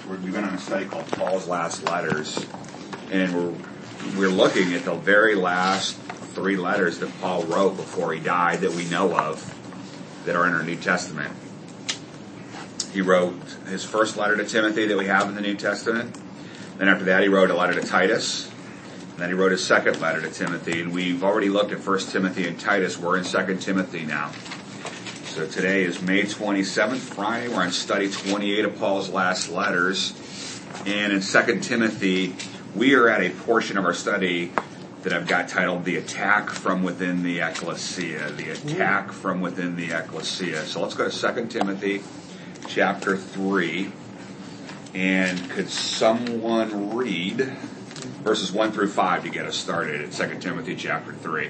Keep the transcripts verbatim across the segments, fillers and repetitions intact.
we've been on a study called Paul's Last Letters, and we're we're looking at the very last three letters that Paul wrote before he died that we know of that are in our New Testament. He wrote his first letter to Timothy that we have in the New Testament. Then after that, he wrote a letter to Titus. And then he wrote his second letter to Timothy. And we've already looked at First Timothy and Titus. We're in Second Timothy now. So today is May twenty-seventh, Friday. We're on study twenty-eight of Paul's last letters. And in Second Timothy, we are at a portion of our study that I've got titled The Attack from Within the Ecclesia. The Attack from Within the Ecclesia. So let's go to Second Timothy chapter three. And could someone read verses one through five to get us started at Second Timothy chapter three?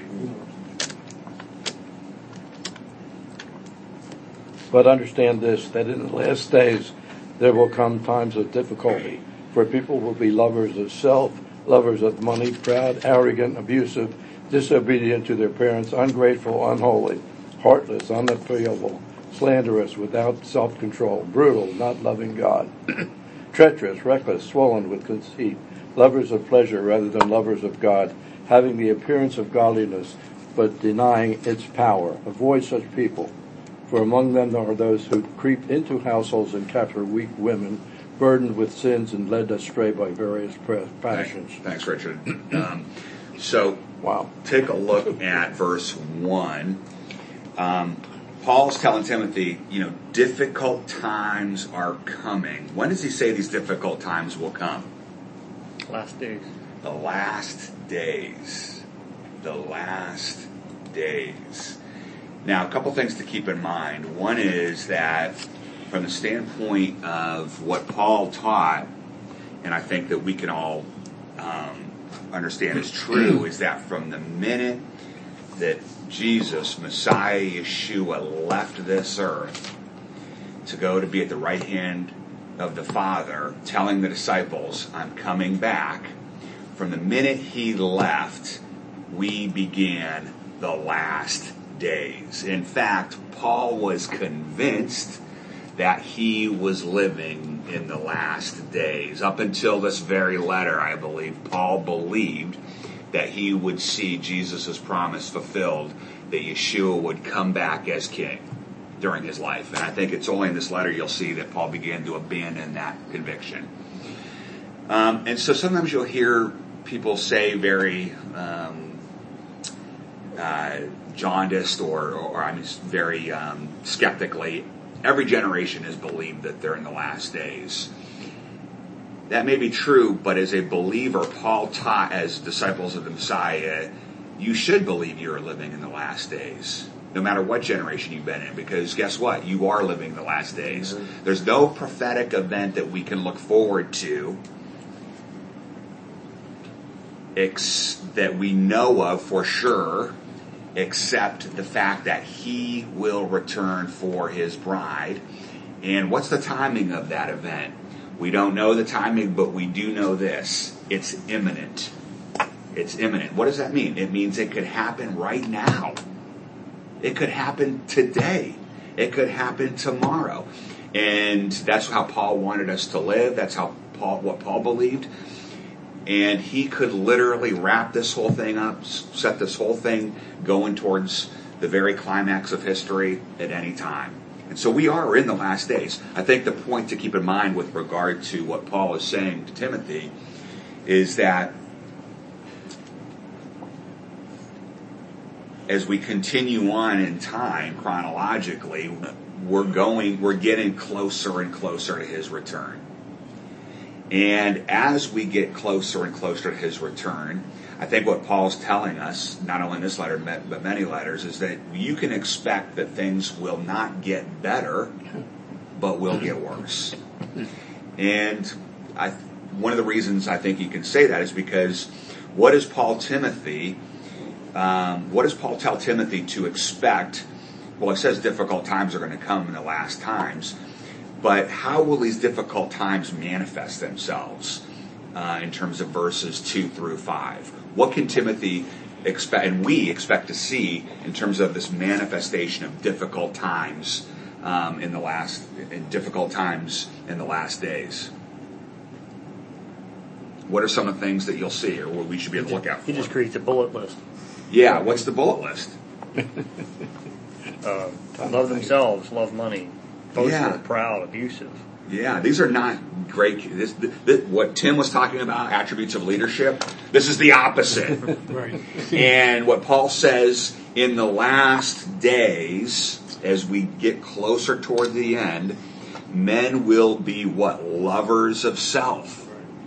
But understand this, that in the last days there will come times of difficulty, for people will be lovers of self, lovers of money, proud, arrogant, abusive, disobedient to their parents, ungrateful, unholy, heartless, unappealable, slanderous, without self-control, brutal, not loving God, treacherous, reckless, swollen with conceit, lovers of pleasure rather than lovers of God, having the appearance of godliness, but denying its power. Avoid such people, for among them there are those who creep into households and capture weak women, burdened with sins and led astray by various passions. Thanks, thanks Richard. Um, so, wow. Take a look at verse one. Um, Paul's telling Timothy, you know, difficult times are coming. When does he say these difficult times will come? Last days. The last days. The last days. Now, a couple things to keep in mind. One is that from the standpoint of what Paul taught, and I think that we can all um, understand is true, is that from the minute that Jesus, Messiah, Yeshua, left this earth to go to be at the right hand of the Father, telling the disciples, I'm coming back, from the minute he left, we began the last days. In fact, Paul was convinced that he was living in the last days. Up until this very letter, I believe, Paul believed that he would see Jesus' promise fulfilled, that Yeshua would come back as king during his life. And I think it's only in this letter you'll see that Paul began to abandon that conviction. Um, and so sometimes you'll hear people say very um, uh, jaundiced or, or I mean, very um, skeptically, every generation has believed that they're in the last days. That may be true, but as a believer, Paul taught as disciples of the Messiah, you should believe you're living in the last days, no matter what generation you've been in, because guess what? You are living the last days. Mm-hmm. There's no prophetic event that we can look forward to ex- that we know of for sure, except the fact that he will return for his bride. And what's the timing of that event? We don't know the timing, but we do know this. It's imminent. It's imminent. What does that mean? It means it could happen right now. It could happen today. It could happen tomorrow. And that's how Paul wanted us to live. That's how Paul, what Paul believed. And he could literally wrap this whole thing up, set this whole thing going towards the very climax of history at any time. And so we are in the last days. I think the point to keep in mind with regard to what Paul is saying to Timothy is that as we continue on in time chronologically, we're going, we're getting closer and closer to his return. And as we get closer and closer to his return, I think what Paul's telling us, not only in this letter, but many letters, is that you can expect that things will not get better, but will get worse. And I, one of the reasons I think you can say that is because what does Paul Timothy, um, what does Paul tell Timothy to expect? Well, it says difficult times are going to come in the last times, but how will these difficult times manifest themselves uh, in terms of verses two through five? What can Timothy expect, and we expect to see in terms of this manifestation of difficult times um, in the last, in difficult times in the last days? What are some of the things that you'll see or what we should be able to look out for? He just creates a bullet list. Yeah, what's the bullet list? Uh, love themselves, love money, boastful, Yeah. proud, abusive. Yeah, these are not great. This, this, what Tim was talking about, attributes of leadership, this is the opposite. Right. And what Paul says in the last days, as we get closer toward the end, men will be what? Lovers of self.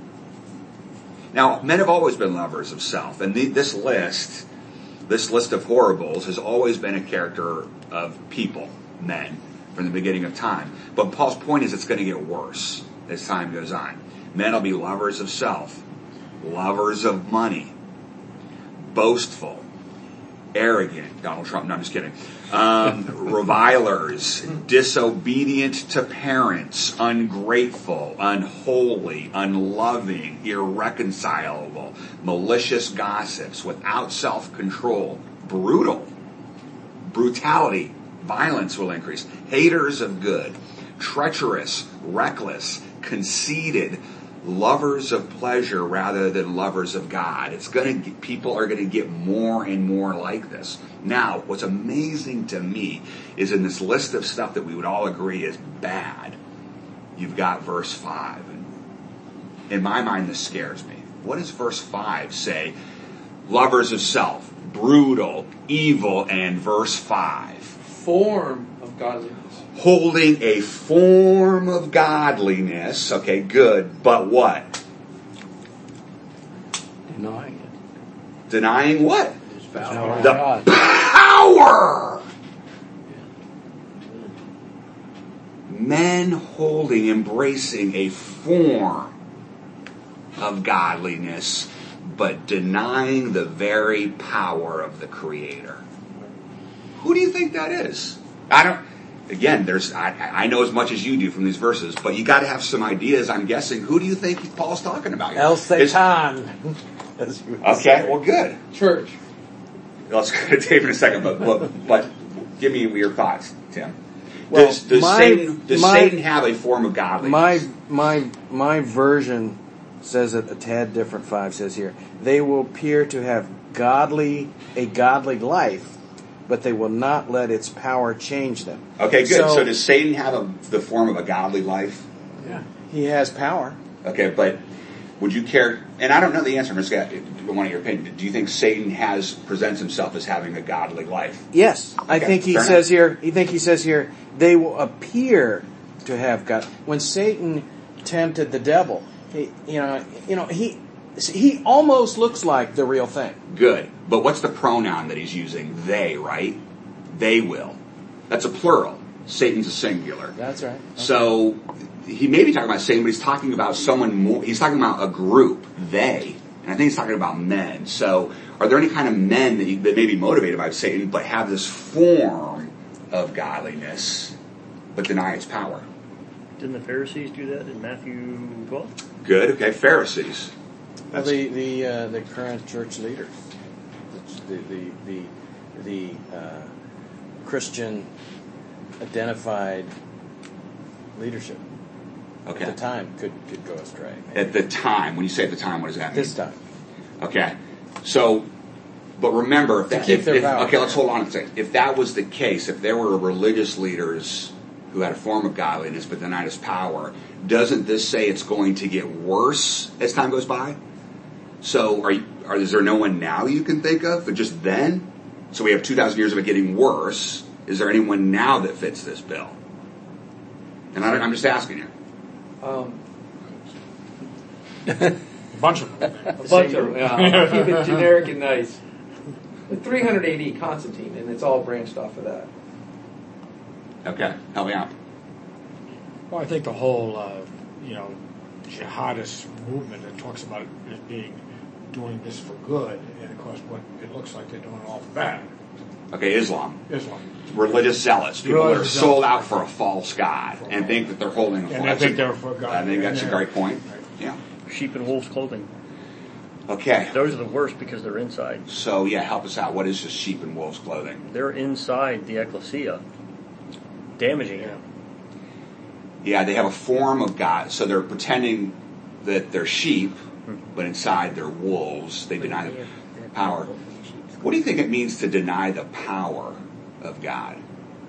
Now, men have always been lovers of self, and the, this list, this list of horribles has always been a character of people, men, from the beginning of time. But Paul's point is it's going to get worse as time goes on. Men will be lovers of self, lovers of money, boastful, arrogant, Donald Trump, no, I'm just kidding, um, revilers, disobedient to parents, ungrateful, unholy, unloving, irreconcilable, malicious gossips, without self-control, brutal, brutality, violence will increase, haters of good, treacherous, reckless, conceited, lovers of pleasure rather than lovers of God. It's going to people are going to get more and more like this. Now, what's amazing to me is in this list of stuff that we would all agree is bad, you've got verse five. And in my mind, this scares me. What does verse five say? Lovers of self, brutal, evil, and verse five. Form of godliness. Holding a form of godliness, okay, good, but what? Denying it. Denying what? His power. The God. power! Men holding, embracing a form of godliness, but denying the very power of the Creator. Who do you think that is? I don't... Again, there's I, I know as much as you do from these verses, but you got to have some ideas. I'm guessing. Who do you think Paul's talking about here? El Satan. Okay, well, good. Church. Let's go to Dave in a second, but but, but give me your thoughts, Tim. Well, does does, my- Satan, does my- Satan have a form of godliness? My my my version says it a tad different. Five says here they will appear to have godly a godly life, but they will not let its power change them. Okay, good. So, So- does Satan have a, the form of a godly life? Yeah. He has power. Okay, but would you care? And I don't know the answer. I'm just going want your opinion. Do you think Satan has presents himself as having a godly life? Yes, I Okay, think he fair says here. I think he says here they will appear to have God. When Satan tempted the devil, he, you know, you know, he he almost looks like the real thing. Good. But what's the pronoun that he's using? They, right? They will. That's a plural. Satan's a singular. That's right. Okay. So he may be talking about Satan, but he's talking about someone more. He's talking about a group, they. And I think he's talking about men. So are there any kind of men that, you, that may be motivated by Satan, but have this form of godliness, but deny its power? Didn't the Pharisees do that in Matthew twelve? Good. Okay. Pharisees. Well, the the uh, the current church leaders, the the the the uh, Christian identified leadership Okay. at the time could could go astray. maybe. At the time. When you say at the time, what does that mean? This time, Okay. So, but remember, if that, keep if, their if, power. okay, let's hold on a second. If that was the case, if there were religious leaders who had a form of godliness but denied his power, doesn't this say it's going to get worse as time goes by? So, are, you, are is there no one now you can think of, but just then? So we have two thousand years of it getting worse. Is there anyone now that fits this bill? And I don't, I'm just asking you. Um, A bunch of them. a bunch of them. Yeah. I'll keep it generic and nice. three hundred A D Constantine, and it's all branched off of that. Okay, help me out. Well, I think the whole, uh, you know, jihadist movement that talks about it being doing this for good, and of course, what it looks like they're doing all for bad. Okay, Islam. Islam. Religious zealots, people Religious that are sold zealots. out for a false god and think that they're holding a And false. they think they're for God. I think that's a Yeah. great point. Right. Yeah. Sheep in wolf's clothing. Okay. Those are the worst because they're inside. So yeah, help us out. What is this sheep in wolf's clothing? They're inside the ecclesia, damaging it. Yeah, they have a form of God, so they're pretending that they're sheep, but inside they're wolves. They deny the power. What do you think it means to deny the power of God?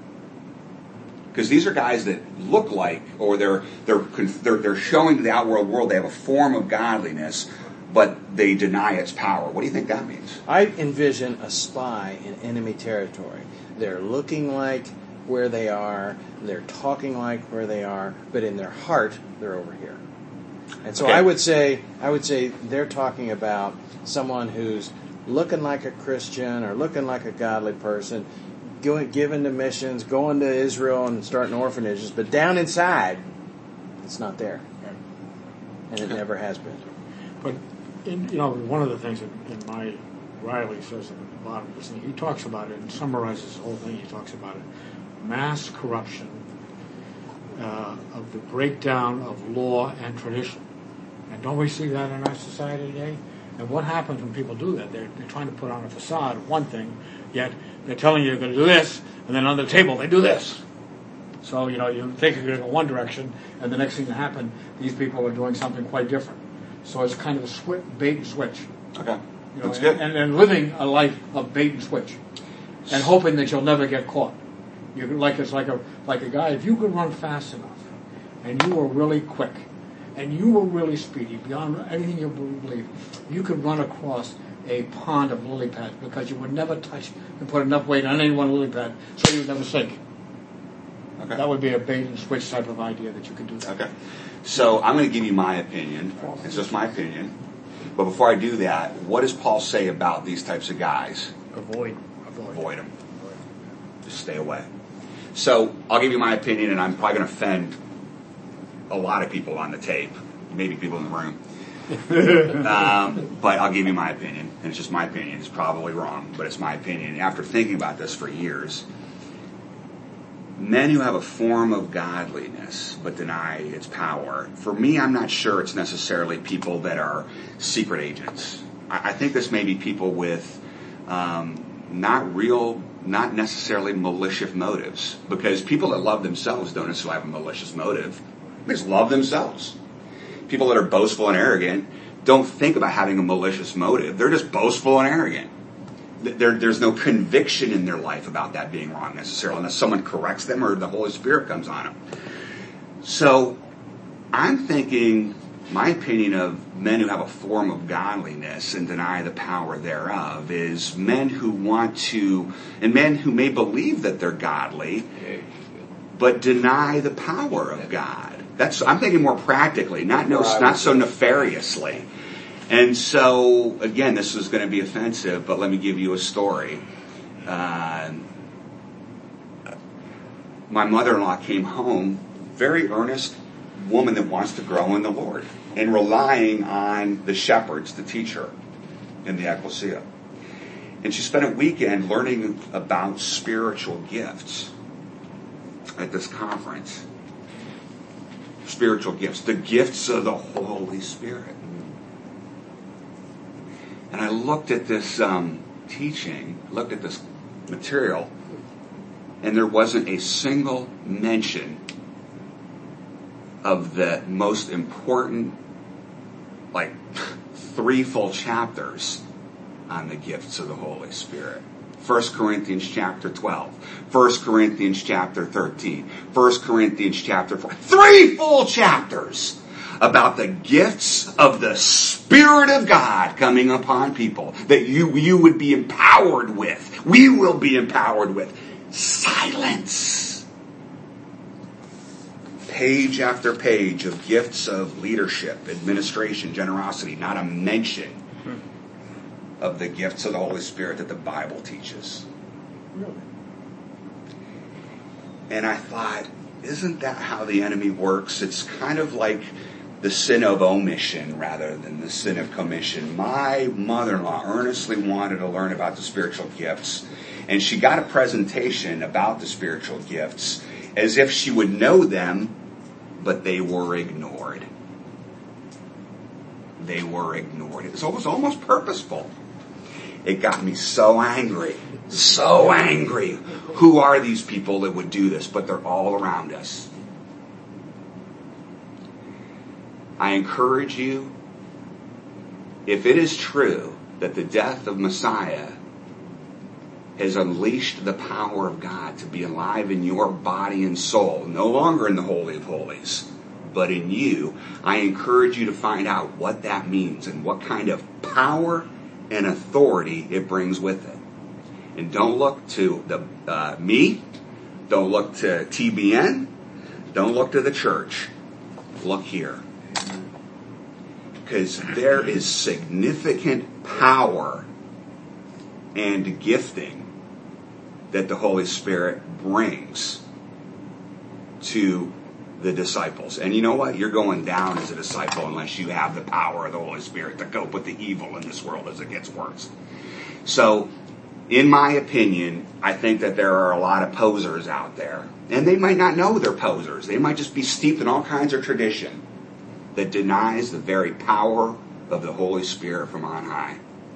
Because these are guys that look like, or they're they're they're they're showing to the outworld world they have a form of godliness, but they deny its power. What do you think that means? I envision a spy in enemy territory. They're looking like where they are, they're talking like where they are, but in their heart, they're over here. And so Okay. I would say, I would say they're talking about someone who's looking like a Christian or looking like a godly person, going, giving to missions, going to Israel and starting orphanages, but down inside, it's not there. And it never has been. But, in, you know, one of the things that in my, Riley says at the bottom of this thing, he talks about it and summarizes the whole thing. He talks about it. Mass corruption uh, of the breakdown of law and tradition. And don't we see that in our society today? And what happens when people do that? They're, they're trying to put on a facade of one thing, yet they're telling you you're going to do this, and then on the table they do this. So, you know, you think you're going to go one direction, and the next thing that happened, these people are doing something quite different. So it's kind of a swi- bait and switch. Okay, You know, that's good. and, and living a life of bait and switch, and hoping that you'll never get caught. You like it's like a like a guy. If you could run fast enough, and you were really quick, and you were really speedy beyond anything you believe, you could run across a pond of lily pads because you would never touch and put enough weight on any one lily pad, so you would never sink. Okay. That would be a bait and switch type of idea that you could do that. Okay. So I'm going to give you my opinion. It's just my opinion. But before I do that, what does Paul say about these types of guys? Avoid. Avoid. Avoid them. Just stay away. So I'll give you my opinion, and I'm probably going to offend a lot of people on the tape, maybe people in the room. um, but I'll give you my opinion, and it's just my opinion. It's probably wrong, but it's my opinion. After thinking about this for years, men who have a form of godliness but deny its power, for me, I'm not sure it's necessarily people that are secret agents. I, I think this may be people with um, not real, not necessarily malicious motives, because people that love themselves don't necessarily have a malicious motive. They just love themselves. People that are boastful and arrogant don't think about having a malicious motive. They're just boastful and arrogant. There, there's no conviction in their life about that being wrong necessarily, unless someone corrects them or the Holy Spirit comes on them. So I'm thinking, my opinion of men who have a form of godliness and deny the power thereof is men who want to, and men who may believe that they're godly, but deny the power of God. That's, I'm thinking more practically, not no, not so nefariously. And so, again, this is going to be offensive, but let me give you a story. Uh, my mother-in-law came home, very earnest woman that wants to grow in the Lord, and relying on the shepherds to teach her in the ecclesia. And she spent a weekend learning about spiritual gifts at this conference. Spiritual gifts, the gifts of the Holy Spirit. And I looked at this um, teaching, looked at this material, and there wasn't a single mention of the most important, like, three full chapters on the gifts of the Holy Spirit. First Corinthians chapter twelve, First Corinthians chapter thirteen, First Corinthians chapter four. Three full chapters about the gifts of the Spirit of God coming upon people that you, you would be empowered with. We will be empowered with. Silence. Page after page of gifts of leadership, administration, generosity, not a mention of the gifts of the Holy Spirit that the Bible teaches. Really? And I thought, isn't that how the enemy works? It's kind of like the sin of omission rather than the sin of commission. My mother-in-law earnestly wanted to learn about the spiritual gifts, and she got a presentation about the spiritual gifts as if she would know them, but they were ignored. They were ignored. It was almost, almost purposeful. It got me so angry, so angry. Who are these people that would do this? But they're all around us. I encourage you if it is true that the death of Messiah has unleashed the power of God to be alive in your body and soul, no longer in the Holy of Holies, but in you, I encourage you to find out what that means and what kind of power and authority it brings with it. And don't look to the uh, me, don't look to T B N, don't look to the church. Look here. Because there is significant power and gifting that the Holy Spirit brings to the disciples. And you know what? You're going down as a disciple unless you have the power of the Holy Spirit to cope with the evil in this world as it gets worse. So, in my opinion, I think that there are a lot of posers out there. And they might not know they're posers. They might just be steeped in all kinds of tradition that denies the very power of the Holy Spirit from on high.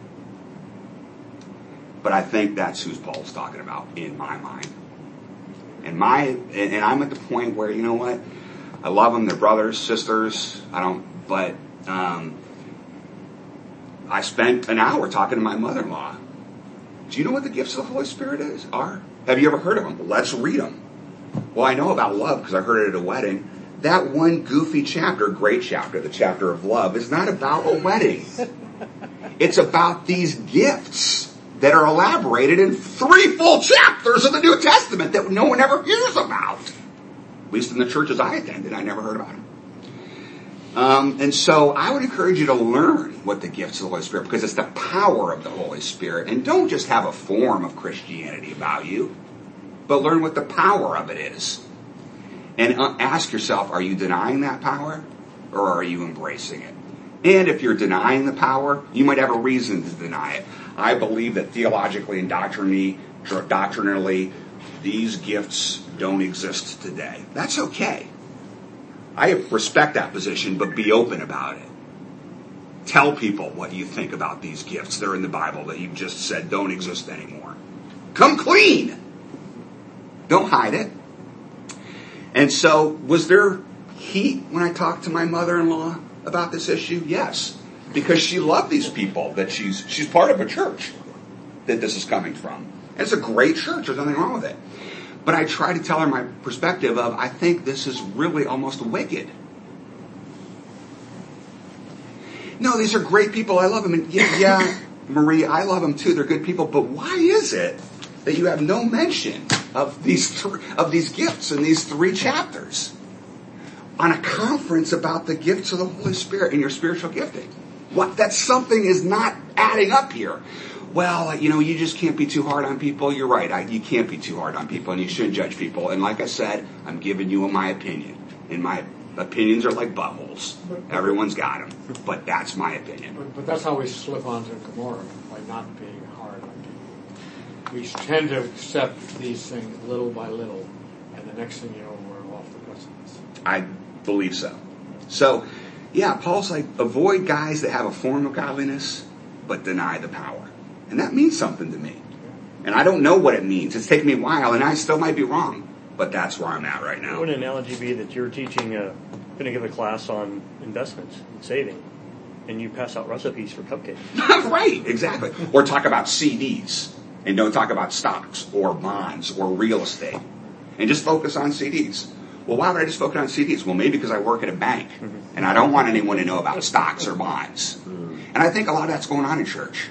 But I think that's who Paul's talking about in my mind. And my and I'm at the point where, you know what? I love them. They're brothers, sisters. I don't, but um, I spent an hour talking to my mother-in-law. Do you know what the gifts of the Holy Spirit is? Are? Have you ever heard of them? Let's read them. Well, I know about love because I heard it at a wedding. That one goofy chapter, great chapter, the chapter of love, is not about a wedding. It's about these gifts that are elaborated in three full chapters of the New Testament that no one ever hears about. At least in the churches I attended, I never heard about them. Um, and so I would encourage you to learn what the gifts of the Holy Spirit, because it's the power of the Holy Spirit. And don't just have a form of Christianity about you, but learn what the power of it is. And ask yourself, are you denying that power or are you embracing it? And if you're denying the power, you might have a reason to deny it. I believe that theologically and doctrinally, doctrinally, these gifts don't exist today. That's okay. I respect that position, but be open about it. Tell people what you think about these gifts. They're in the Bible that you've just said don't exist anymore. Come clean. Don't hide it. And so, was there heat when I talked to my mother-in-law about this issue? Yes. Because she loved these people, that she's she's part of a church that this is coming from. And it's a great church, there's nothing wrong with it. But I try to tell her my perspective of, I think this is really almost wicked. No, these are great people, I love them. And yeah, yeah, Marie, I love them too, they're good people. But why is it that you have no mention of these th- of these gifts in these three chapters on a conference about the gifts of the Holy Spirit and your spiritual gifting? What, that something is not adding up here. Well, you know, you just can't be too hard on people. You're right. I, you can't be too hard on people, and you shouldn't judge people. And like I said, I'm giving you my opinion. And my opinions are like buttholes. Everyone's got them. But that's my opinion. But, but that's how we slip onto Gomorrah, by not being hard on people. We tend to accept these things little by little, and the next thing you know, we're off the precipice. I believe so. So, yeah, Paul's like, avoid guys that have a form of godliness, but deny the power. And that means something to me. And I don't know what it means. It's taken me a while, and I still might be wrong. But that's where I'm at right now. Would an analogy be that you're teaching, a, going to give a class on investments and saving, and you pass out recipes for cupcakes? Right, exactly. Or talk about C Ds, and don't talk about stocks or bonds or real estate. And just focus on C Ds. Well, why would I just focus on C Ds? Well, maybe because I work at a bank, mm-hmm. and I don't want anyone to know about stocks or bonds. And I think a lot of that's going on in church.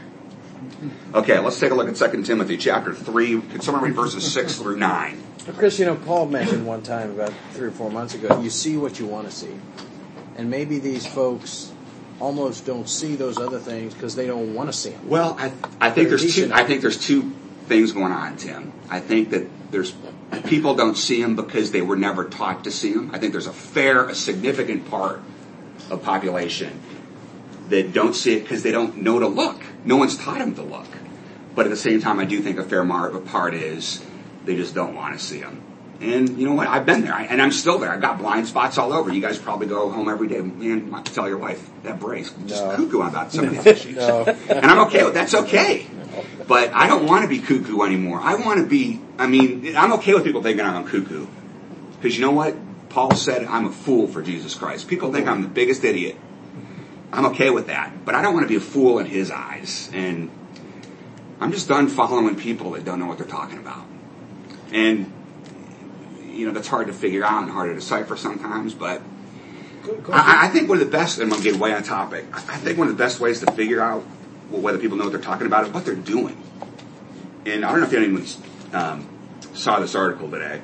Okay, let's take a look at Second Timothy chapter three. Can someone read verses six through nine? Chris, you know, Paul mentioned one time about three or four months ago, you see what you want to see. And maybe these folks almost don't see those other things because they don't want to see them. Well, I, I think there's two. I think there's two things going on, Tim. I think that there's people don't see them because they were never taught to see them. I think there's a fair, a significant part of population that don't see it because they don't know to look. No one's taught them to look. But at the same time, I do think a fair part is they just don't want to see them. And you know what? I've been there, and I'm still there. I've got blind spots all over. You guys probably go home every day. Man, tell your wife, that brace, just no. cuckoo about some of these issues. No. And I'm okay with that's okay. But I don't want to be cuckoo anymore. I want to be, I mean, I'm okay with people thinking I'm a cuckoo. Because you know what? Paul said I'm a fool for Jesus Christ. People think I'm the biggest idiot. I'm okay with that. But I don't want to be a fool in his eyes. And I'm just done following people that don't know what they're talking about. And, you know, that's hard to figure out and hard to decipher sometimes. But I, I think one of the best, and I'm going to get way on topic, I think one of the best ways to figure out whether people know what they're talking about is what they're doing. And I don't know if anyone um, saw this article today.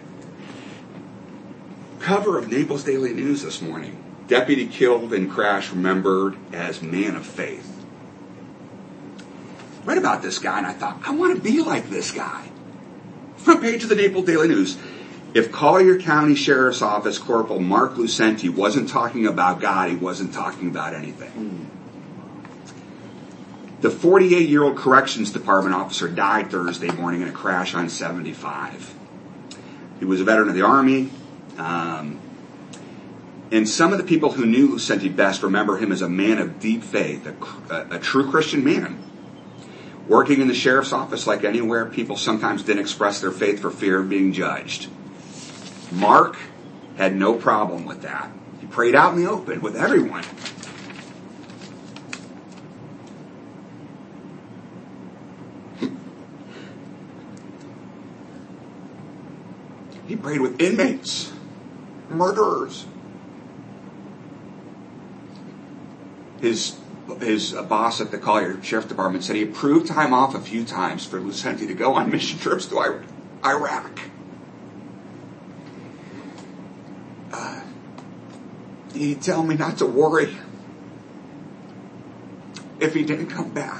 Cover of Naples Daily News this morning. Deputy killed in crash remembered as man of faith. Read about this guy and I thought, I want to be like this guy. Front page of the Naples Daily News. If Collier County Sheriff's Office Corporal Mark Lucenti wasn't talking about God, he wasn't talking about anything. The forty-eight-year-old Corrections Department officer died Thursday morning in a crash on seventy-five. He was a veteran of the Army. Um, and some of the people who knew Lucenti best remember him as a man of deep faith, a, a, a true Christian man. Working in the sheriff's office like anywhere, people sometimes didn't express their faith for fear of being judged. Mark had no problem with that. He prayed out in the open with everyone. He prayed with inmates, murderers. His his boss at the Collier Sheriff's Department said he approved time off a few times for Lucenti to go on mission trips to Iraq. Uh, he'd tell me not to worry if he didn't come back.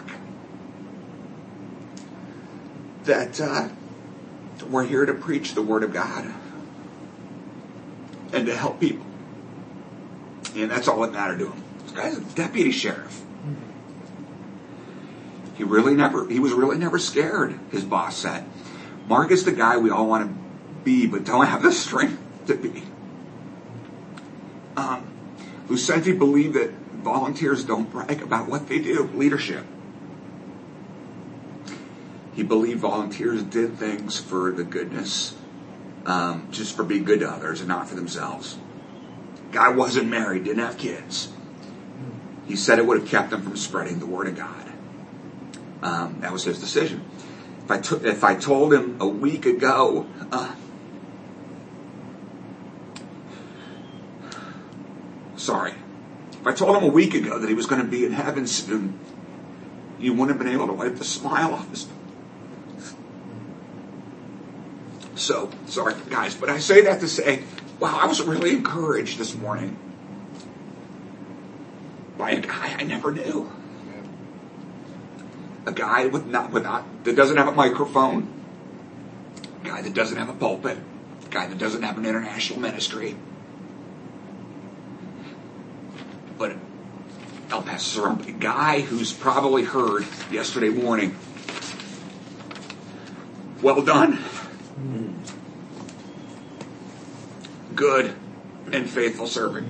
That uh, we're here to preach the Word of God and to help people. And that's all that mattered to him. This guy's a deputy sheriff. He really never, he was really never scared, his boss said. Mark is the guy we all want to be, but don't have the strength to be. Um, Lucenti believed that volunteers don't brag about what they do, leadership. He believed volunteers did things for the goodness, um, just for being good to others and not for themselves. Guy wasn't married, didn't have kids. He said it would have kept him from spreading the word of God. Um, that was his decision. If I took, if I told him a week ago, uh, sorry, if I told him a week ago that he was going to be in heaven soon, you wouldn't have been able to wipe the smile off his face. So, sorry guys, but I say that to say, wow, I was really encouraged this morning by a guy I never knew. A guy with not, without, that doesn't have a microphone. A guy that doesn't have a pulpit. A guy that doesn't have an international ministry. But El Paso Cerrado, a guy who's probably heard yesterday morning, well done, good and faithful servant.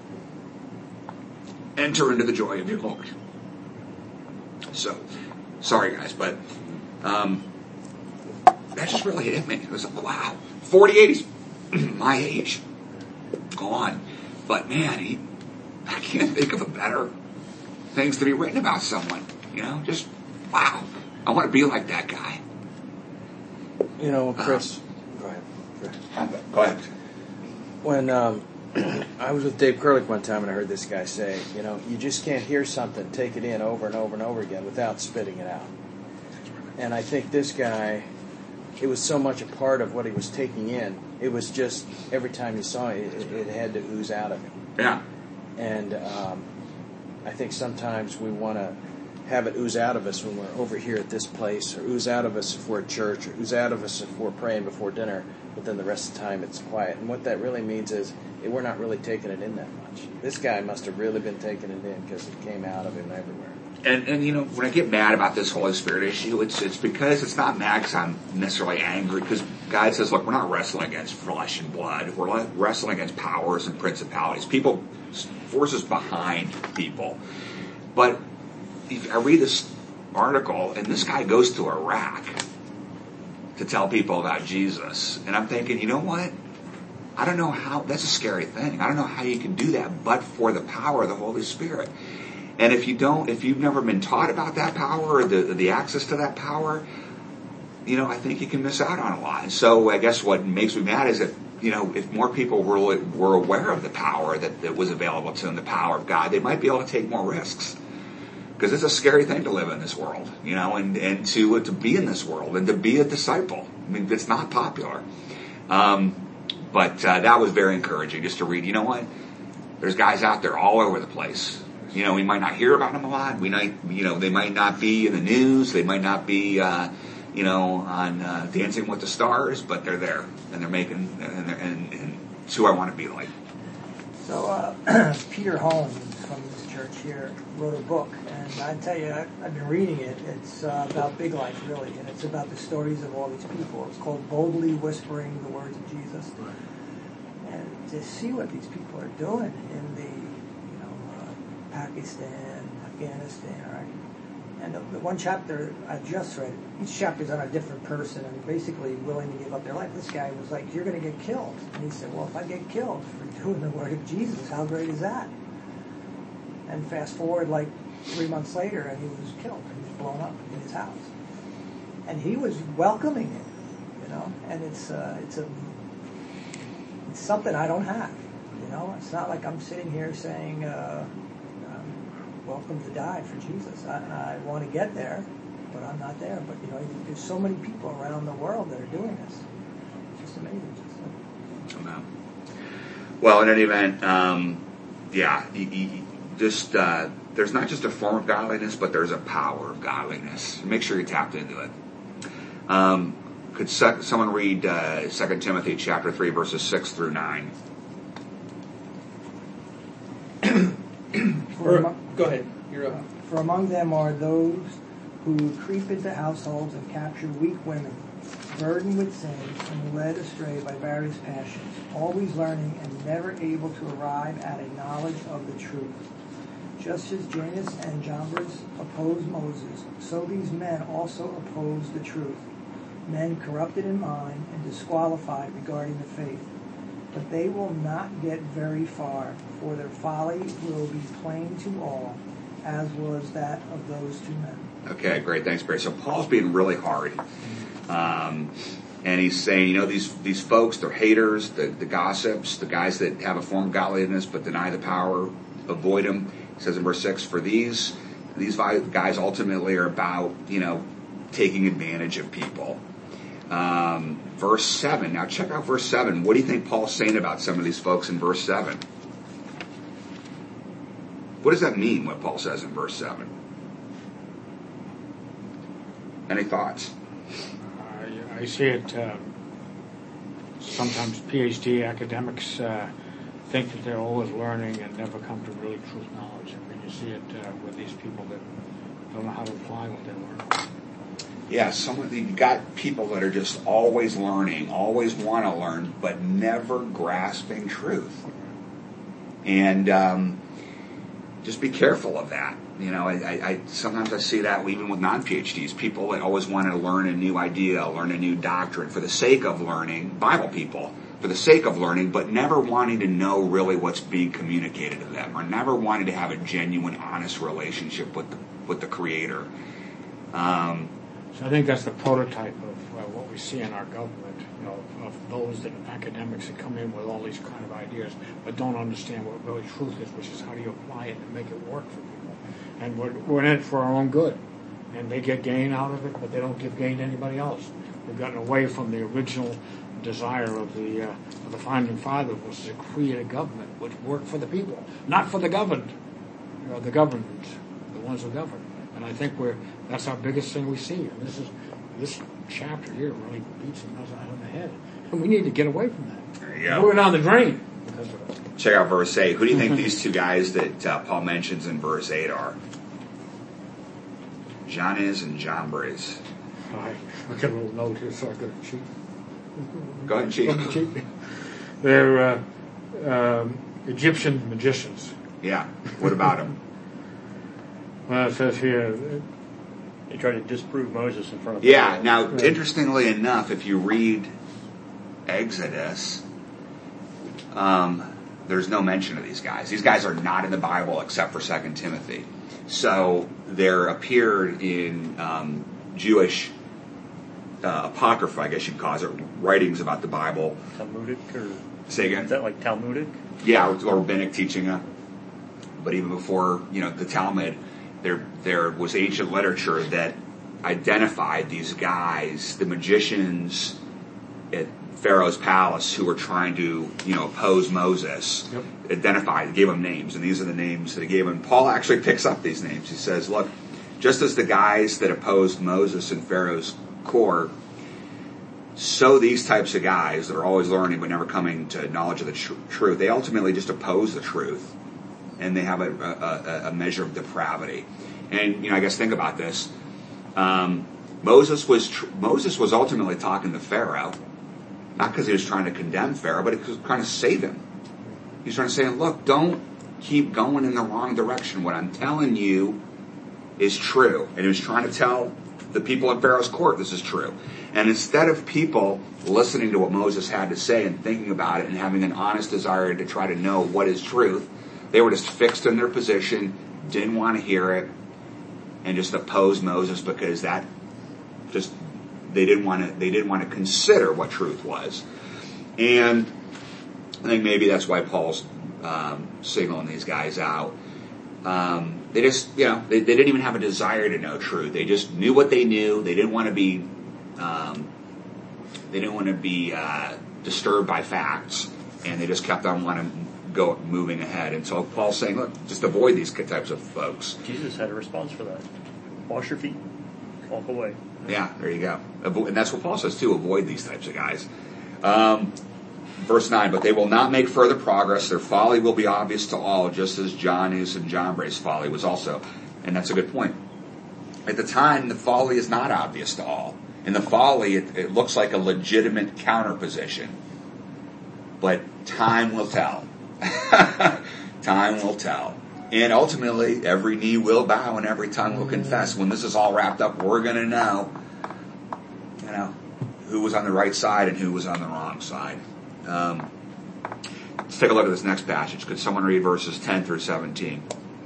Enter into the joy of your Lord. So, sorry guys, but um, that just really hit me. It was like, wow, forty-eight, my age, gone. But man, he, I can't think of a better things to be written about someone. You know, just wow. I want to be like that guy. You know, Chris. Um, go ahead. Go ahead. Go ahead. When um, I was with Dave Kerlick one time and I heard this guy say, you know, you just can't hear something, take it in over and over and over again without spitting it out. And I think this guy, it was so much a part of what he was taking in. It was just every time you saw it, it, it had to ooze out of him. Yeah. And um, I think sometimes we want to have it ooze out of us when we're over here at this place, or ooze out of us if we're at church, or ooze out of us if we're praying before dinner, but then the rest of the time it's quiet. And what that really means is eh, we're not really taking it in that much. This guy must have really been taking it in because it came out of him everywhere. And, and you know, when I get mad about this Holy Spirit issue, it's it's because it's not mad because I'm necessarily angry, because God says, look, we're not wrestling against flesh and blood. We're wrestling against powers and principalities, people, forces behind people. But if I read this article, and this guy goes to Iraq to tell people about Jesus, and I'm thinking, you know what? I don't know how, that's a scary thing. I don't know how you can do that but for the power of the Holy Spirit. And if you don't, if you've never been taught about that power or the the access to that power, you know, I think you can miss out on a lot. And so I guess what makes me mad is that, you know, if more people were were aware of the power that, that was available to them, the power of God, they might be able to take more risks. Because it's a scary thing to live in this world, you know, and, and to to be in this world and to be a disciple. I mean, it's not popular. Um, but uh, that was very encouraging just to read, you know what, there's guys out there all over the place. You know, we might not hear about them a lot. We might, you know, they might not be in the news. They might not be, uh, you know, on uh, Dancing with the Stars, but they're there and they're making, and, they're, and, and it's who I want to be like. So uh, Peter Holmes from this church here wrote a book, and I tell you, I, I've been reading it. It's uh, about big life, really, and it's about the stories of all these people. It's called Boldly Whispering the Words of Jesus. And to see what these people are doing in the, you know, uh, Pakistan, Afghanistan, right? And the, the one chapter I just read, each chapter is on a different person and basically willing to give up their life. This guy was like, you're going to get killed. And he said, well, if I get killed for doing the word of Jesus, how great is that? And fast forward like three months later, and he was killed. He was blown up in his house. And he was welcoming it, you know. And it's uh, it's a it's something I don't have, you know. It's not like I'm sitting here saying, uh, um, welcome to die for Jesus. I, I want to get there, but I'm not there. But, you know, there's so many people around the world that are doing this. It's just amazing. Just, uh, well, in any event, um, yeah, he, he, just uh, there's not just a form of godliness, but there's a power of godliness. Make sure you tapped into it. Um, could se- someone read uh, Second Timothy chapter three, verses six through nine? For among, go ahead. You're up. For among them are those who creep into households and capture weak women, burdened with sins and led astray by various passions, always learning and never able to arrive at a knowledge of the truth. Just as Janus and Jambres opposed Moses, so these men also oppose the truth, men corrupted in mind and disqualified regarding the faith. But they will not get very far, for their folly will be plain to all, as was that of those two men. Okay, great. Thanks, Barry. So Paul's being really hard. Um, and he's saying, you know, these these folks, they're haters, the, the gossips, the guys that have a form of godliness but deny the power, avoid them. He says in verse six, for these these guys ultimately are about, you know, taking advantage of people. Um, verse seven. Now check out verse seven. What do you think Paul's saying about some of these folks in verse seven? What does that mean, what Paul says in verse seven? Any thoughts? I, I see it, uh, sometimes PhD academics uh, think that they're always learning and never come to really truth knowledge. I mean, you see it uh, with these people that don't know how to apply what they learn. Yeah, some of the, you got people that are just always learning, always want to learn, but never grasping truth. And um, just be careful of that. You know, I, I, I sometimes I see that even with non-PhDs, people that always want to learn a new idea, learn a new doctrine for the sake of learning, Bible people, for the sake of learning, but never wanting to know really what's being communicated to them, or never wanting to have a genuine, honest relationship with the, with the Creator. Um, So I think that's the prototype of uh, what we see in our government, you know, of those that academics that come in with all these kind of ideas, but don't understand what really truth is, which is how do you apply it and make it work for people. And we're, we're in it for our own good. And they get gain out of it, but they don't give gain to anybody else. We've gotten away from the original desire of the uh, of the founding fathers, was to create a government which worked for the people, not for the governed, you know, the governed, the ones who govern. And I think we're that's our biggest thing we see. And this is this chapter here really beats us on the head. And we need to get away from that. There you go. We're down the drain because of it. Check out verse eight. Who do you think these two guys that uh, Paul mentions in verse eight are? Janus and Jambres. I I got a little note here so I could cheat. Go ahead and cheat. cheat. They're uh, um, Egyptian magicians. Yeah. What about them? Well, it says here, They try to disprove Moses in front of Yeah. Pharaoh. Now, Yeah. interestingly enough, if you read Exodus, um, there's no mention of these guys. These guys are not in the Bible except for Second Timothy. So there appeared in um, Jewish uh, apocrypha, I guess you'd call it, writings about the Bible. Talmudic or Say again? is that like Talmudic? Yeah, or, or rabbinic teaching. Uh, but even before, you know, the Talmud, there there was ancient literature that identified these guys, the magicians at Pharaoh's palace who were trying to, you know, oppose Moses. Yep. Identified, gave them names, and these are the names that he gave them. Paul actually picks up these names. He says, look, just as the guys that opposed Moses in Pharaoh's court, so these types of guys that are always learning but never coming to knowledge of the tr- truth, they ultimately just oppose the truth, and they have a, a, a measure of depravity. And, you know, I guess think about this. Um, Moses was tr- Moses was ultimately talking to Pharaoh, not because he was trying to condemn Pharaoh, but he was trying to save him. He's trying to say, look, don't keep going in the wrong direction. What I'm telling you is true. And he was trying to tell the people in Pharaoh's court this is true. And instead of people listening to what Moses had to say and thinking about it and having an honest desire to try to know what is truth, they were just fixed in their position, didn't want to hear it, and just opposed Moses because that just they didn't want to they didn't want to consider what truth was. And I think maybe that's why Paul's um, signaling these guys out. Um, they just, you know, they, they didn't even have a desire to know truth. They just knew what they knew. They didn't want to be, um, they didn't want to be uh, disturbed by facts, and they just kept on wanting go moving ahead. And so Paul's saying, look, just avoid these types of folks. Jesus had a response for that. Wash your feet, walk away. Yeah, there you go. Avo- and that's what Paul says too. Avoid these types of guys. Um, Verse nine, but they will not make further progress. Their folly will be obvious to all, just as Jannes and Jambres' folly was also. And that's a good point. At the time, the folly is not obvious to all. In the folly, it, it looks like a legitimate counterposition. But time will tell. Time will tell. And ultimately, every knee will bow and every tongue will confess. When this is all wrapped up, we're going to know, you know, who was on the right side and who was on the wrong side. Um, let's take a look at this next passage. Could someone read verses ten through seventeen?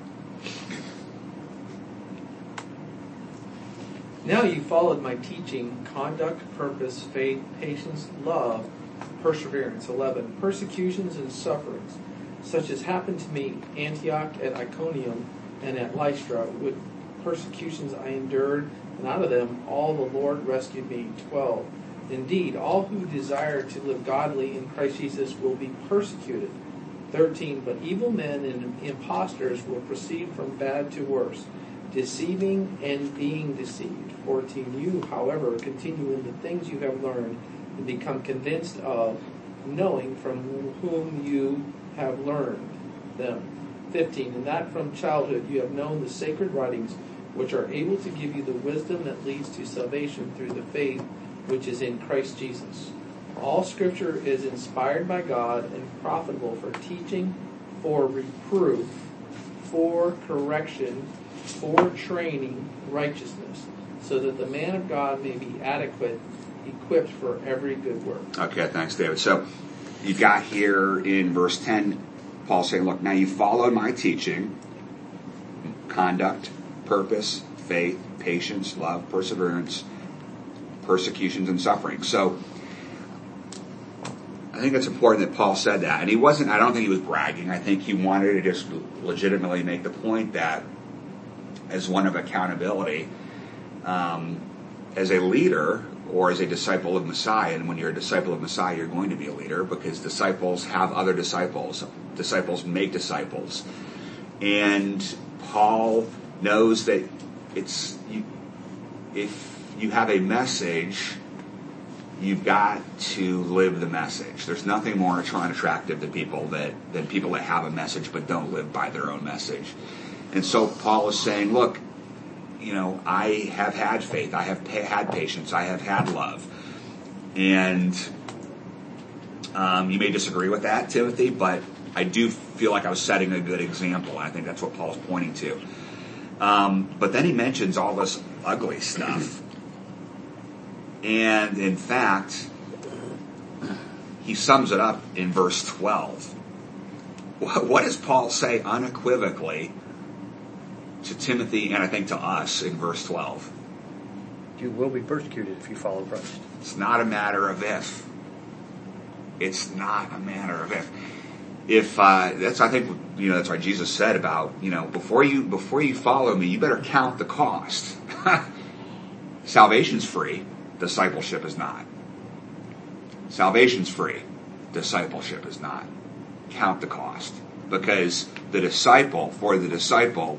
Now you followed my teaching, conduct, purpose, faith, patience, love, perseverance. eleven. Persecutions and sufferings, such as happened to me, Antioch, at Iconium, and at Lystra. With persecutions I endured, and out of them all the Lord rescued me. twelve. Indeed, all who desire to live godly in Christ Jesus will be persecuted. thirteen. But evil men and impostors will proceed from bad to worse, deceiving and being deceived. fourteen. You, however, continue in the things you have learned and become convinced of, knowing from whom you have learned them. fifteen. And that from childhood you have known the sacred writings, which are able to give you the wisdom that leads to salvation through the faith which is in Christ Jesus. All Scripture is inspired by God and profitable for teaching, for reproof, for correction, for training righteousness, so that the man of God may be adequate, equipped for every good work. Okay, thanks, David. So you've got here in verse ten, Paul saying, look, now you followed my teaching, conduct, purpose, faith, patience, love, perseverance, persecutions and suffering. So I think it's important that Paul said that. And he wasn't, I don't think he was bragging. I think he wanted to just legitimately make the point that as one of accountability, um, as a leader or as a disciple of Messiah, and when you're a disciple of Messiah, you're going to be a leader because disciples have other disciples. Disciples make disciples. And Paul knows that it's, you, if you have a message, you've got to live the message. There's nothing more attractive to people that, than people that have a message but don't live by their own message. And so Paul is saying, look, you know, I have had faith, I have pa- had patience, I have had love. And um, you may disagree with that, Timothy, but I do feel like I was setting a good example. I think that's what Paul's pointing to. Um, but then he mentions all this ugly stuff. And in fact, he sums it up in verse twelve. what does Paul say unequivocally to Timothy and I think to us in verse twelve? You will be persecuted if you follow Christ. It's not a matter of if. It's not a matter of if. If uh, that's, I think, you know, that's why Jesus said about, you know, before you before you follow me, you better count the cost. Salvation's free. Discipleship is not. Salvation's free. Discipleship is not. Count the cost. Because the disciple, for the disciple,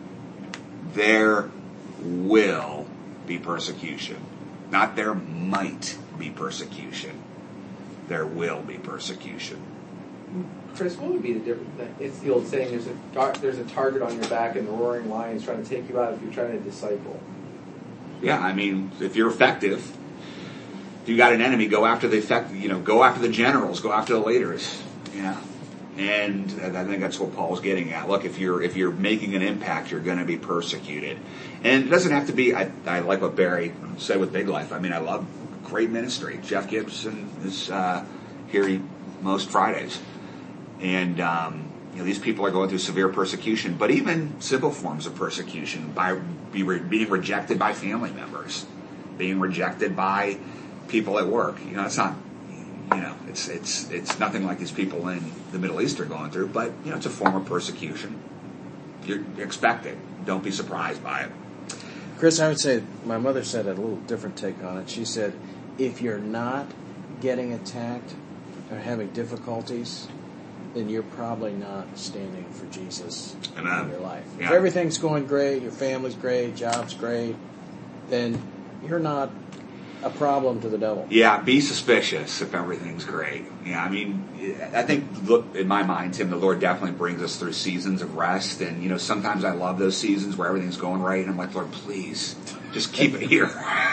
there will be persecution. Not there might be persecution. There will be persecution. Chris, what would be the difference? It's the old saying, there's a, there's a target on your back and the roaring lion is trying to take you out if you're trying to disciple. Yeah, I mean, if you're effective, if you got an enemy, go after the effect, you know, go after the generals, go after the leaders. Yeah. And I think that's what Paul's getting at. Look, if you're if you're making an impact, you're going to be persecuted. And it doesn't have to be, I, I like what Barry said with Big Life. I mean, I love great ministry. Jeff Gibson is uh, here most Fridays. And, um, you know, these people are going through severe persecution, but even simple forms of persecution, by be re- being rejected by family members, being rejected by people at work. You know, it's not, you know, it's it's it's nothing like these people in the Middle East are going through, but, you know, it's a form of persecution. You're expect it. Don't be surprised by it. Chris, I would say my mother said a little different take on it. She said, if you're not getting attacked or having difficulties, then you're probably not standing for Jesus Amen. in your life. Yeah. If everything's going great, your family's great, job's great, then you're not a problem to the devil. Yeah, be suspicious if everything's great. Yeah, I mean, I think, look, in my mind, Tim, the Lord definitely brings us through seasons of rest. And, you know, sometimes I love those seasons where everything's going right. And I'm like, Lord, please, just keep it here.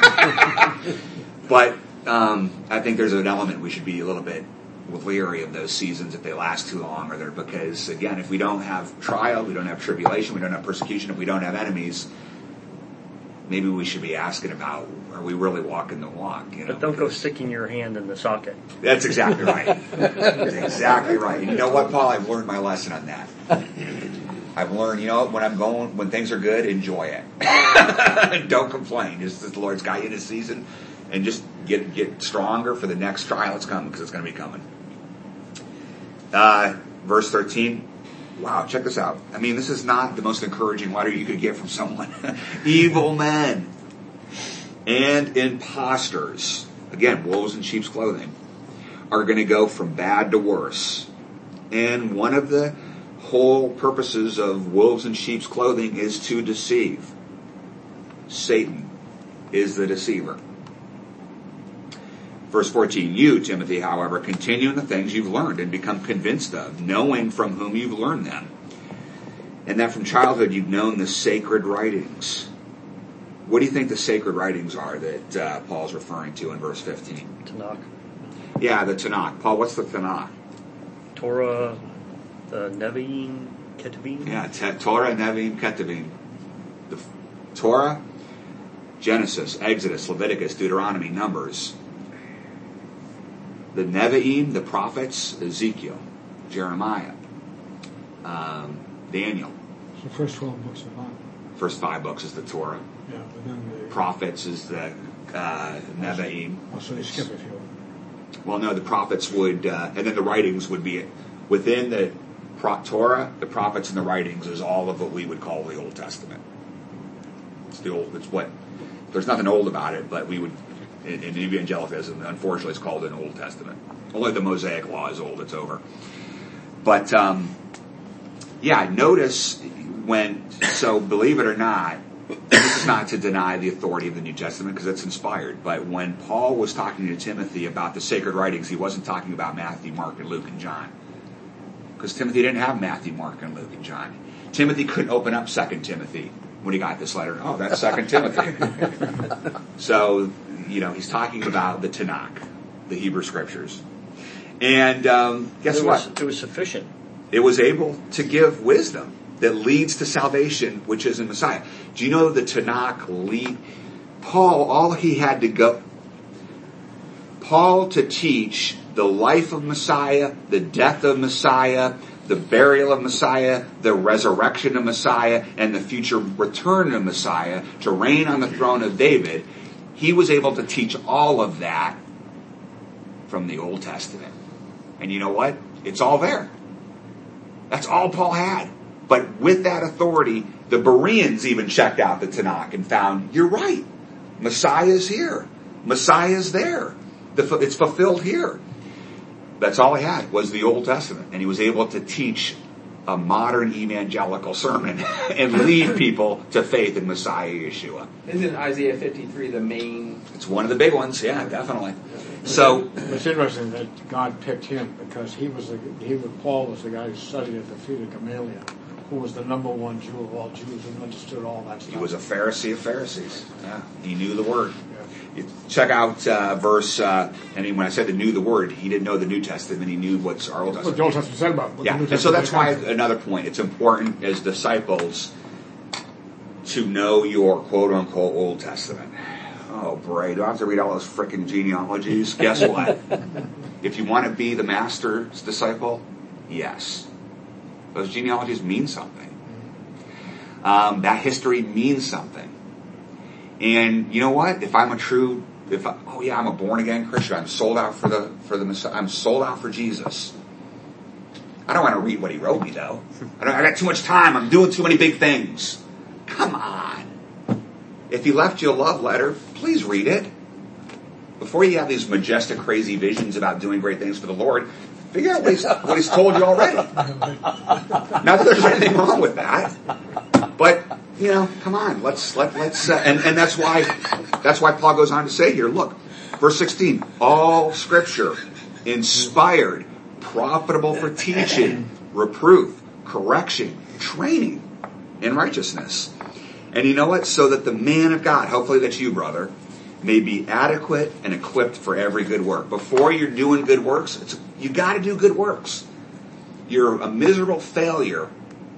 But um, I think there's an element we should be a little bit leery of those seasons if they last too long, or they're because, again, if we don't have trial, we don't have tribulation, we don't have persecution, if we don't have enemies, maybe we should be asking about, are we really walking the walk? You know? But don't go sticking your hand in the socket. That's exactly right. That's exactly right. And you know what, Paul? I've learned my lesson on that. I've learned, you know, when I'm going, when things are good, enjoy it. Don't complain. Just the Lord's got you this season, and just get get stronger for the next trial that's coming, because it's going to be coming. Uh, verse thirteen. Wow, check this out. I mean, this is not the most encouraging letter you could get from someone. Evil men and impostors, again, wolves in sheep's clothing, are going to go from bad to worse. And one of the whole purposes of wolves in sheep's clothing is to deceive. Satan is the deceiver. Verse fourteen, you, Timothy, however, continue in the things you've learned and become convinced of, knowing from whom you've learned them, and that from childhood you've known the sacred writings. What do you think the sacred writings are that uh, Paul's referring to in verse fifteen? Tanakh. Yeah, the Tanakh. Paul, what's the Tanakh? Torah, the Nevi'im, Ketuvim. Yeah, te- Torah, Nevi'im, Ketuvim. The f- Torah, Genesis, Exodus, Leviticus, Deuteronomy, Numbers. The Nevi'im, the prophets, Ezekiel, Jeremiah, um, Daniel. It's the first twelve books of the Bible. First five books is the Torah. Yeah, but then the Prophets is the uh, Nevi'im. Oh, so you skip a few. Well, no, the prophets would, uh, and then the writings would be within the pro- Torah. The prophets and the writings is all of what we would call the Old Testament. It's the old. It's what. There's nothing old about it, but we would. In, in evangelicalism, unfortunately, it's called an Old Testament. Only the Mosaic Law is old; it's over. But um, yeah, notice when. So, believe it or not, this is not to deny the authority of the New Testament because it's inspired. But when Paul was talking to Timothy about the sacred writings, he wasn't talking about Matthew, Mark, and Luke, and John, because Timothy didn't have Matthew, Mark, and Luke, and John. Timothy couldn't open up Second Timothy when he got this letter. Oh, that's Second Timothy. So, you know, he's talking about the Tanakh, the Hebrew Scriptures. And um, guess it what? Was, it was sufficient. It was able to give wisdom that leads to salvation, which is in Messiah. Do you know the Tanakh lead? Paul, all he had to go... Paul to teach the life of Messiah, the death of Messiah, the burial of Messiah, the resurrection of Messiah, and the future return of Messiah to reign on the throne of David, he was able to teach all of that from the Old Testament. And you know what? It's all there. That's all Paul had. But with that authority, the Bereans even checked out the Tanakh and found, you're right. Messiah is here. Messiah is there. The, it's fulfilled here. That's all he had was the Old Testament. And he was able to teach a modern evangelical sermon and lead people to faith in Messiah Yeshua. Isn't Isaiah fifty-three the main? It's one of the big ones, yeah, definitely. So it's interesting that God picked him because he was the, he was, Paul was the guy who studied at the feet of Gamaliel, who was the number one Jew of all Jews and understood all that stuff. He was a Pharisee of Pharisees. Yeah, he knew the word. Yeah. You check out uh, verse, uh, and when I said he knew the word, he didn't know the New Testament. He knew what's our Old Testament. What the Old Testament said about. Yeah, and so that's why another point. It's important as disciples to know your quote-unquote Old Testament. Oh, boy, do I have to read all those frickin' genealogies? Guess what? If you want to be the master's disciple, yes. Those genealogies mean something. Um, that history means something. And you know what? If I'm a true, if I, oh yeah, I'm a born-again Christian. I'm sold out for the for the Messiah. I'm sold out for Jesus. I don't want to read what he wrote me, though. I, don't, I got too much time. I'm doing too many big things. Come on. If he left you a love letter, please read it. Before you have these majestic, crazy visions about doing great things for the Lord, figure out what he's, what he's told you already. Not that there's anything wrong with that, but you know, come on, let's let let's uh, and and that's why that's why Paul goes on to say here. Look, verse sixteen: all Scripture inspired, profitable for teaching, reproof, correction, training in righteousness. And you know what? So that the man of God, hopefully that's you, brother, may be adequate and equipped for every good work. Before you're doing good works, it's, you got to do good works. You're a miserable failure.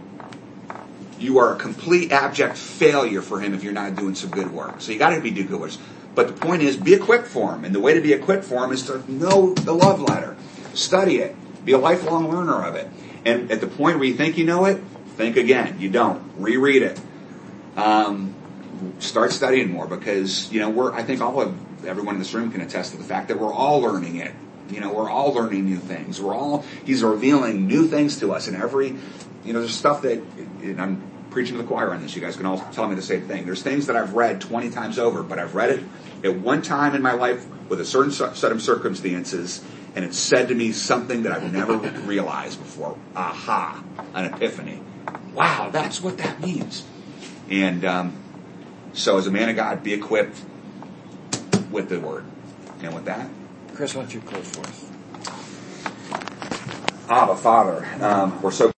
You are a complete abject failure for him if you're not doing some good work. So you got to be do good works. But the point is, be equipped for him. And the way to be equipped for him is to know the love letter. Study it. Be a lifelong learner of it. And at the point where you think you know it, think again. You don't. Reread it. Um, start studying more because, you know, we're, I think all of, everyone in this room can attest to the fact that we're all learning it. You know, we're all learning new things. We're all, he's revealing new things to us in every, you know, there's stuff that, and I'm preaching to the choir on this, you guys can all tell me the same thing. There's things that I've read twenty times over, but I've read it at one time in my life with a certain set of circumstances, and it's said to me something that I've never realized before. Aha, an epiphany. Wow, that's what that means. And um, so as a man of God, be equipped with the word. And with that, Chris, why don't you close for us? Abba, Father, um, we're so